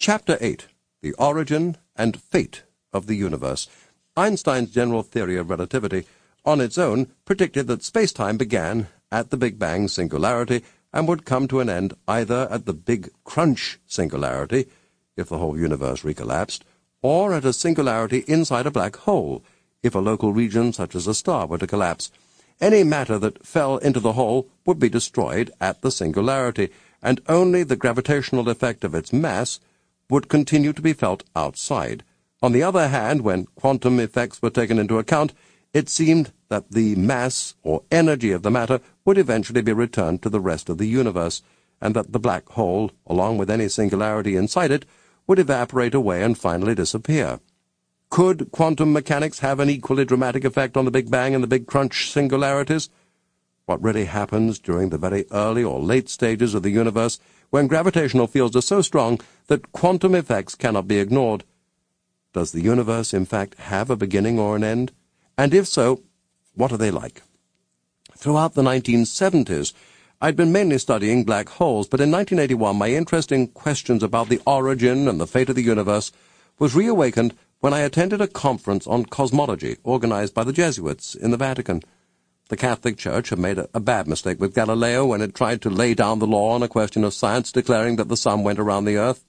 Chapter 8. The Origin and Fate of the Universe. Einstein's general theory of relativity, on its own, predicted that space-time began at the Big Bang singularity and would come to an end either at the Big Crunch singularity, if the whole universe recollapsed, or at a singularity inside a black hole, if a local region such as a star were to collapse. Any matter that fell into the hole would be destroyed at the singularity, and only the gravitational effect of its mass would continue to be felt outside. On the other hand, when quantum effects were taken into account, it seemed that the mass or energy of the matter would eventually be returned to the rest of the universe, and that the black hole, along with any singularity inside it, would evaporate away and finally disappear. Could quantum mechanics have an equally dramatic effect on the Big Bang and the Big Crunch singularities? What really happens during the very early or late stages of the universe, when gravitational fields are so strong that quantum effects cannot be ignored? Does the universe, in fact, have a beginning or an end? And if so, what are they like? Throughout the 1970s, I'd been mainly studying black holes, but in 1981 my interest in questions about the origin and the fate of the universe was reawakened when I attended a conference on cosmology organized by the Jesuits in the Vatican. The Catholic Church had made a bad mistake with Galileo when it tried to lay down the law on a question of science, declaring that the sun went around the earth.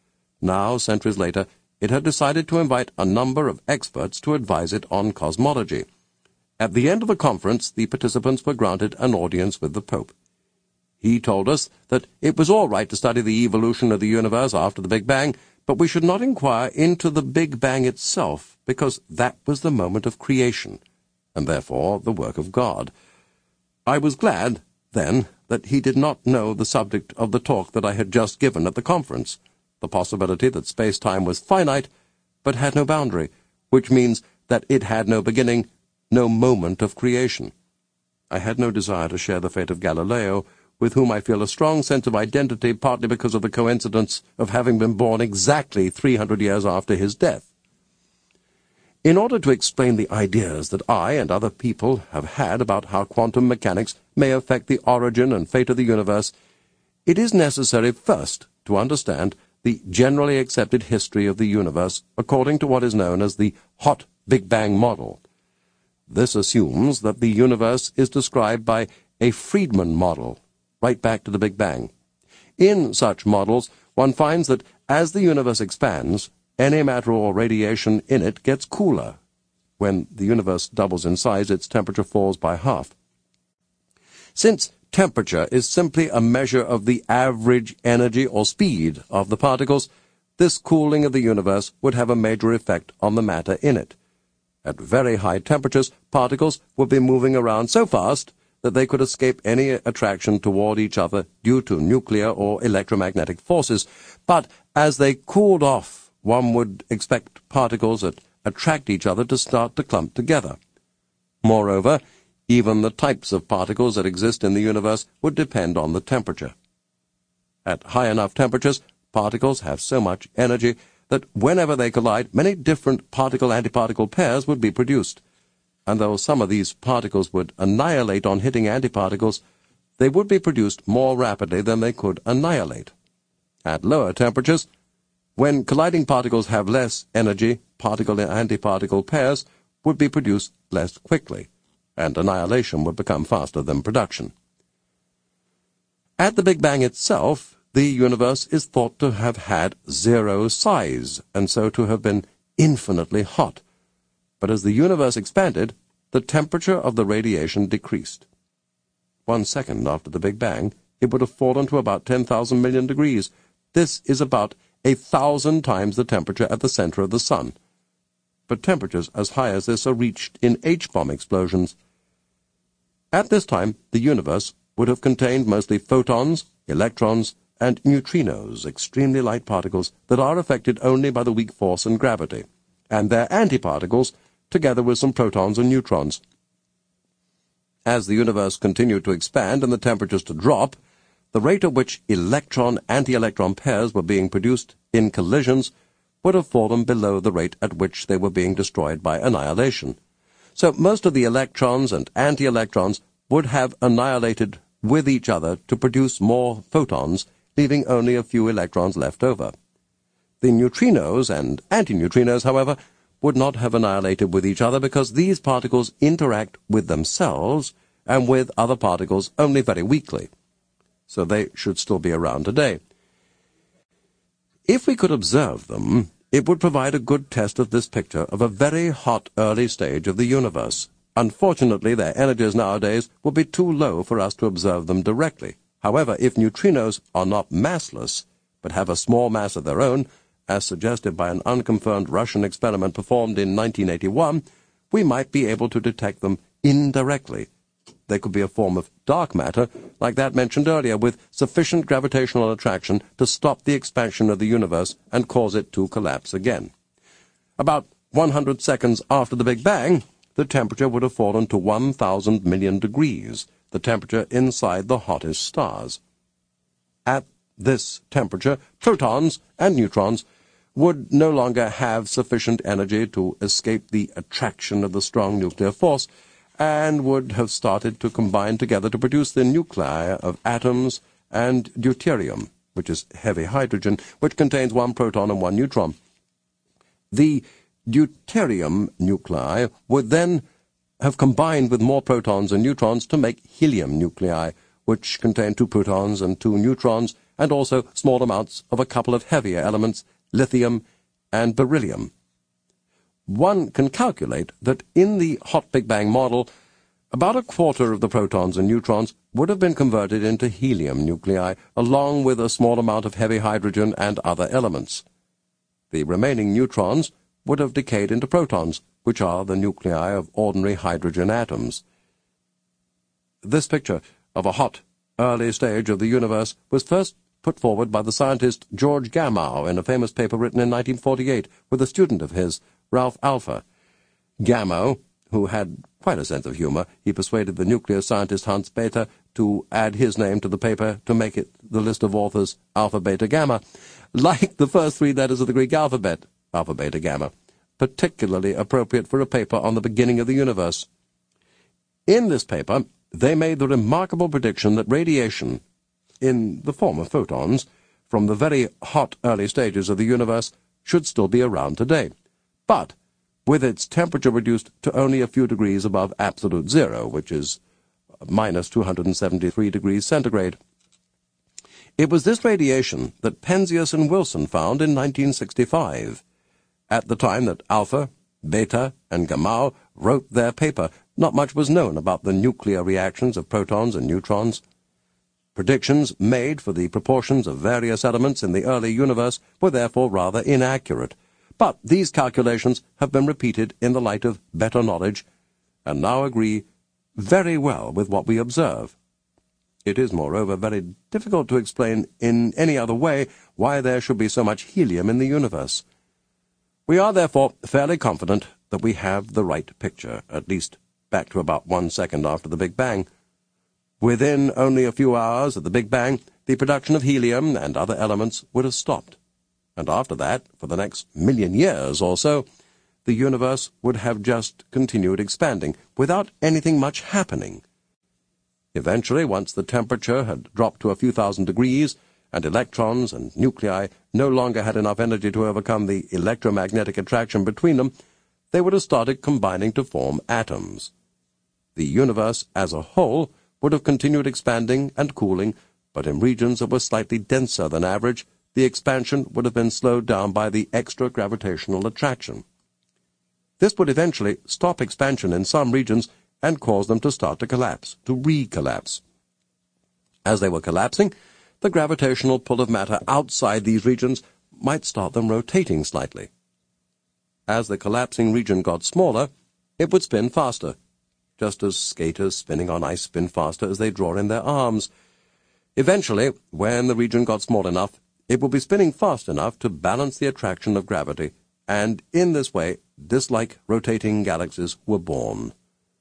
Now, centuries later, it had decided to invite a number of experts to advise it on cosmology. At the end of the conference, the participants were granted an audience with the Pope. He told us that it was all right to study the evolution of the universe after the Big Bang, but we should not inquire into the Big Bang itself, because that was the moment of creation, and therefore the work of God. I was glad, then, that he did not know the subject of the talk that I had just given at the conference, the possibility that space-time was finite, but had no boundary, which means that it had no beginning, no moment of creation. I had no desire to share the fate of Galileo, with whom I feel a strong sense of identity, partly because of the coincidence of having been born exactly 300 years after his death. In order to explain the ideas that I and other people have had about how quantum mechanics may affect the origin and fate of the universe, it is necessary first to understand the generally accepted history of the universe according to what is known as the hot Big Bang model. This assumes that the universe is described by a Friedmann model, right back to the Big Bang. In such models, one finds that as the universe expands, any matter or radiation in it gets cooler. When the universe doubles in size, its temperature falls by half. Since temperature is simply a measure of the average energy or speed of the particles, this cooling of the universe would have a major effect on the matter in it. At very high temperatures, particles would be moving around so fast that they could escape any attraction toward each other due to nuclear or electromagnetic forces. But as they cooled off, one would expect particles that attract each other to start to clump together. Moreover, even the types of particles that exist in the universe would depend on the temperature. At high enough temperatures, particles have so much energy that whenever they collide, many different particle-antiparticle pairs would be produced. And though some of these particles would annihilate on hitting antiparticles, they would be produced more rapidly than they could annihilate. At lower temperatures, when colliding particles have less energy, particle-antiparticle pairs would be produced less quickly, and annihilation would become faster than production. At the Big Bang itself, the universe is thought to have had zero size, and so to have been infinitely hot. But as the universe expanded, the temperature of the radiation decreased. 1 second after the Big Bang, it would have fallen to about 10,000 million degrees. This is about 1,000 times the temperature at the center of the sun. But temperatures as high as this are reached in H-bomb explosions. At this time, the universe would have contained mostly photons, electrons, and neutrinos, extremely light particles that are affected only by the weak force and gravity, and their antiparticles, together with some protons and neutrons. As the universe continued to expand and the temperatures to drop, the rate at which electron-anti-electron pairs were being produced in collisions would have fallen below the rate at which they were being destroyed by annihilation. So most of the electrons and anti-electrons would have annihilated with each other to produce more photons, leaving only a few electrons left over. The neutrinos and antineutrinos, however, would not have annihilated with each other because these particles interact with themselves and with other particles only very weakly. So they should still be around today. If we could observe them, it would provide a good test of this picture of a very hot early stage of the universe. Unfortunately, their energies nowadays would be too low for us to observe them directly. However, if neutrinos are not massless, but have a small mass of their own, as suggested by an unconfirmed Russian experiment performed in 1981, we might be able to detect them indirectly. They could be a form of dark matter, like that mentioned earlier, with sufficient gravitational attraction to stop the expansion of the universe and cause it to collapse again. About 100 seconds after the Big Bang, the temperature would have fallen to 1,000 million degrees, the temperature inside the hottest stars. At this temperature, protons and neutrons would no longer have sufficient energy to escape the attraction of the strong nuclear force, and would have started to combine together to produce the nuclei of atoms and deuterium, which is heavy hydrogen, which contains one proton and one neutron. The deuterium nuclei would then have combined with more protons and neutrons to make helium nuclei, which contain two protons and two neutrons, and also small amounts of a couple of heavier elements, lithium and beryllium. One can calculate that in the hot Big Bang model, about a quarter of the protons and neutrons would have been converted into helium nuclei, along with a small amount of heavy hydrogen and other elements. The remaining neutrons would have decayed into protons, which are the nuclei of ordinary hydrogen atoms. This picture of a hot, early stage of the universe was first put forward by the scientist George Gamow in a famous paper written in 1948 with a student of his, Ralph Alpher. Gamow, who had quite a sense of humor, he persuaded the nuclear scientist Hans Bethe to add his name to the paper to make it the list of authors Alpha, Beta, Gamma, like the first three letters of the Greek alphabet, Alpha, Beta, Gamma, particularly appropriate for a paper on the beginning of the universe. In this paper, they made the remarkable prediction that radiation, in the form of photons, from the very hot early stages of the universe, should still be around today, but with its temperature reduced to only a few degrees above absolute zero, which is minus 273 degrees centigrade. It was this radiation that Penzias and Wilson found in 1965. At the time that Alpha, Beta, and Gamow wrote their paper, not much was known about the nuclear reactions of protons and neutrons. Predictions made for the proportions of various elements in the early universe were therefore rather inaccurate, but these calculations have been repeated in the light of better knowledge, and now agree very well with what we observe. It is, moreover, very difficult to explain in any other way why there should be so much helium in the universe. We are, therefore, fairly confident that we have the right picture, at least back to about 1 second after the Big Bang. Within only a few hours of the Big Bang, the production of helium and other elements would have stopped, and after that, for the next million years or so, the universe would have just continued expanding, without anything much happening. Eventually, once the temperature had dropped to a few thousand degrees, and electrons and nuclei no longer had enough energy to overcome the electromagnetic attraction between them, they would have started combining to form atoms. The universe as a whole would have continued expanding and cooling, but in regions that were slightly denser than average, the expansion would have been slowed down by the extra gravitational attraction. This would eventually stop expansion in some regions and cause them to start to collapse, to recollapse. As they were collapsing, the gravitational pull of matter outside these regions might start them rotating slightly. As the collapsing region got smaller, it would spin faster, just as skaters spinning on ice spin faster as they draw in their arms. Eventually, when the region got small enough, it would be spinning fast enough to balance the attraction of gravity, and in this way, disk-like rotating galaxies were born.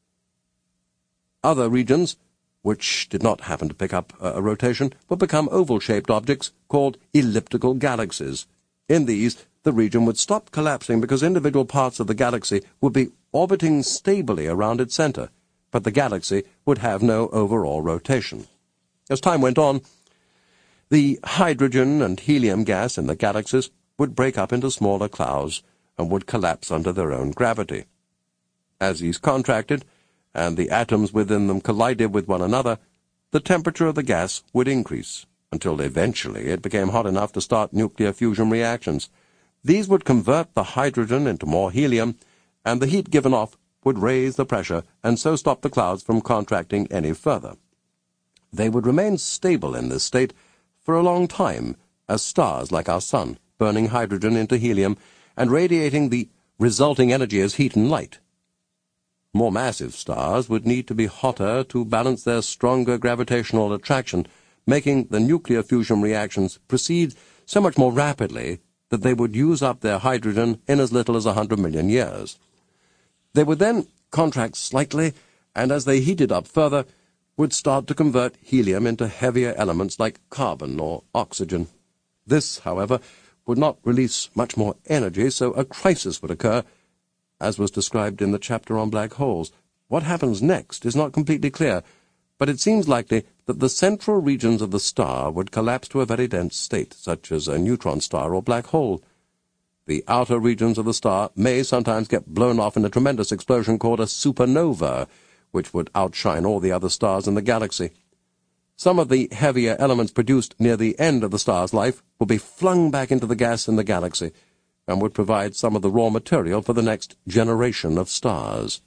Other regions, which did not happen to pick up a rotation, would become oval-shaped objects called elliptical galaxies. In these, the region would stop collapsing because individual parts of the galaxy would be orbiting stably around its center, but the galaxy would have no overall rotation. As time went on, the hydrogen and helium gas in the galaxies would break up into smaller clouds and would collapse under their own gravity. As these contracted, and the atoms within them collided with one another, the temperature of the gas would increase, until eventually it became hot enough to start nuclear fusion reactions. These would convert the hydrogen into more helium, and the heat given off would raise the pressure and so stop the clouds from contracting any further. They would remain stable in this state for a long time as stars like our Sun, burning hydrogen into helium and radiating the resulting energy as heat and light. More massive stars would need to be hotter to balance their stronger gravitational attraction, making the nuclear fusion reactions proceed so much more rapidly that they would use up their hydrogen in as little as 100 million years. They would then contract slightly, and as they heated up further, would start to convert helium into heavier elements like carbon or oxygen. This, however, would not release much more energy, so a crisis would occur, as was described in the chapter on black holes. What happens next is not completely clear, but it seems likely that the central regions of the star would collapse to a very dense state, such as a neutron star or black hole. The outer regions of the star may sometimes get blown off in a tremendous explosion called a supernova, which would outshine all the other stars in the galaxy. Some of the heavier elements produced near the end of the star's life would be flung back into the gas in the galaxy, and would provide some of the raw material for the next generation of stars.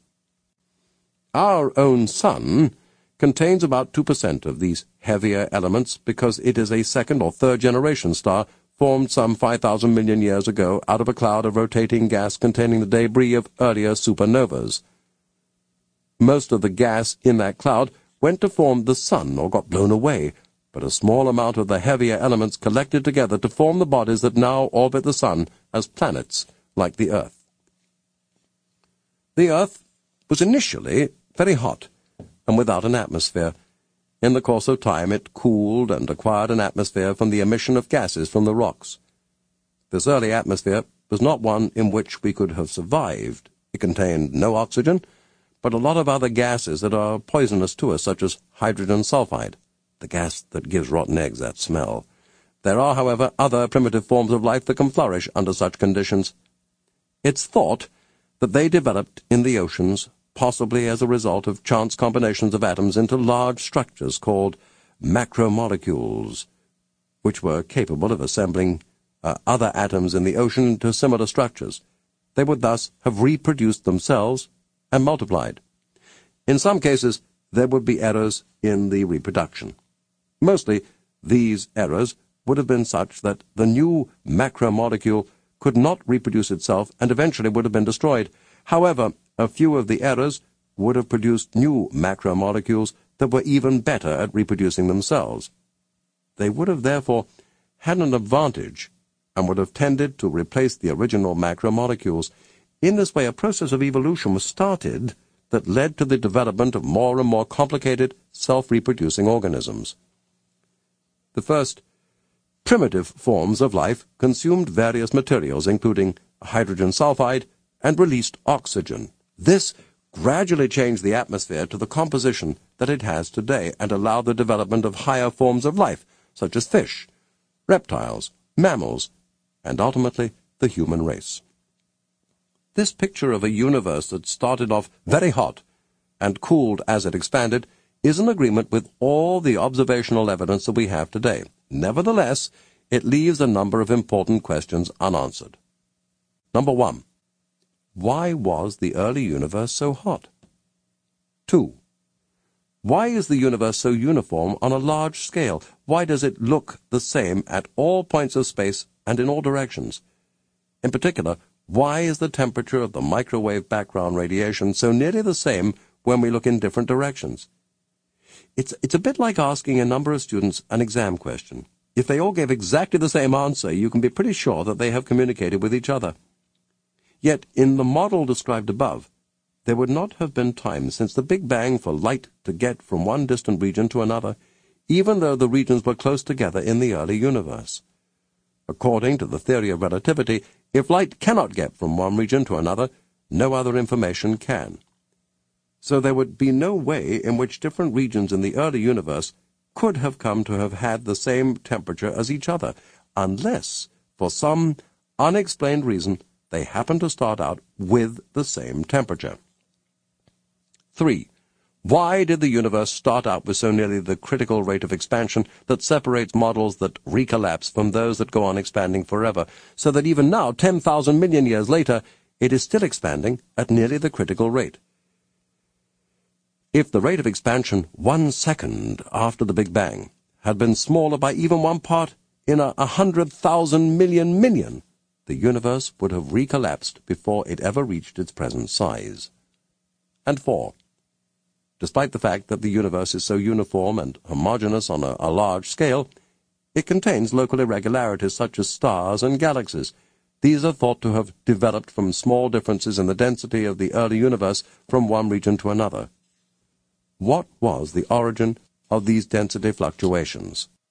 Our own Sun contains about 2% of these heavier elements because it is a second or third generation star formed some 5,000 million years ago out of a cloud of rotating gas containing the debris of earlier supernovas. Most of the gas in that cloud went to form the Sun or got blown away, but a small amount of the heavier elements collected together to form the bodies that now orbit the Sun as planets, like the Earth. The Earth was initially very hot and without an atmosphere. In the course of time it cooled and acquired an atmosphere from the emission of gases from the rocks. This early atmosphere was not one in which we could have survived. It contained no oxygen, but a lot of other gases that are poisonous to us, such as hydrogen sulfide, the gas that gives rotten eggs that smell. There are, however, other primitive forms of life that can flourish under such conditions. It's thought that they developed in the oceans, possibly as a result of chance combinations of atoms into large structures called macromolecules, which were capable of assembling other atoms in the ocean into similar structures. They would thus have reproduced themselves and multiplied. In some cases, there would be errors in the reproduction. Mostly, these errors would have been such that the new macromolecule could not reproduce itself and eventually would have been destroyed. However, a few of the errors would have produced new macromolecules that were even better at reproducing themselves. They would have therefore had an advantage and would have tended to replace the original macromolecules. In this way, a process of evolution was started that led to the development of more and more complicated, self-reproducing organisms. The first primitive forms of life consumed various materials, including hydrogen sulfide, and released oxygen. This gradually changed the atmosphere to the composition that it has today and allowed the development of higher forms of life, such as fish, reptiles, mammals, and ultimately the human race. This picture of a universe that started off very hot and cooled as it expanded is in agreement with all the observational evidence that we have today. Nevertheless, it leaves a number of important questions unanswered. Number 1. Why was the early universe so hot? 2. Why is the universe so uniform on a large scale? Why does it look the same at all points of space and in all directions? In particular, why is the temperature of the microwave background radiation so nearly the same when we look in different directions? It's a bit like asking a number of students an exam question. If they all gave exactly the same answer, you can be pretty sure that they have communicated with each other. Yet, in the model described above, there would not have been time since the Big Bang for light to get from one distant region to another, even though the regions were close together in the early universe. According to the theory of relativity, if light cannot get from one region to another, no other information can. So there would be no way in which different regions in the early universe could have come to have had the same temperature as each other, unless, for some unexplained reason, they happen to start out with the same temperature. 3. Why did the universe start out with so nearly the critical rate of expansion that separates models that recollapse from those that go on expanding forever, so that even now, 10,000 million years later, it is still expanding at nearly the critical rate? If the rate of expansion 1 second after the Big Bang had been smaller by even 1 part in 100,000 million, the universe would have recollapsed before it ever reached its present size. And 4. Despite the fact that the universe is so uniform and homogeneous on a large scale, it contains local irregularities such as stars and galaxies. These are thought to have developed from small differences in the density of the early universe from one region to another. What was the origin of these density fluctuations?